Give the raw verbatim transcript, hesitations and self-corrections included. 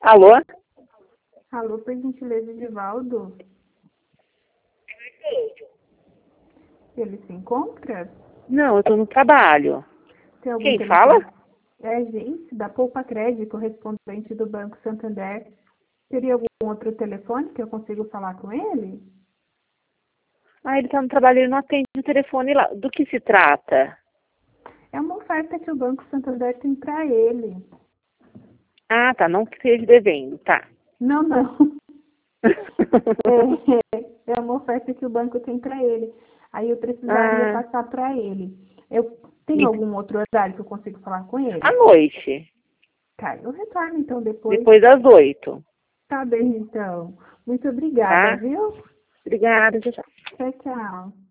Alô? Alô, por gentileza, Edivaldo? Ele se encontra? Não, eu tô no trabalho. Tem algum Quem telefone? fala? É a gente, da Poupa Crédito, correspondente do Banco Santander. Teria algum outro telefone que eu consigo falar com ele? Ah, ele tá no trabalho, ele não atende o telefone lá. Do que se trata? É uma oferta que o Banco Santander tem para ele. Ah, tá, não que esteja devendo, tá. Não, não. É, é uma oferta que o banco tem para ele. Aí eu precisaria Ah, passar para ele. Eu tenho e algum outro horário que eu consigo falar com à ele? noite, Tá, eu retorno então depois. depois das oito, Tá bem, então. Muito obrigada, tá? viu? Obrigada, tchau, tchau. Tchau, tchau.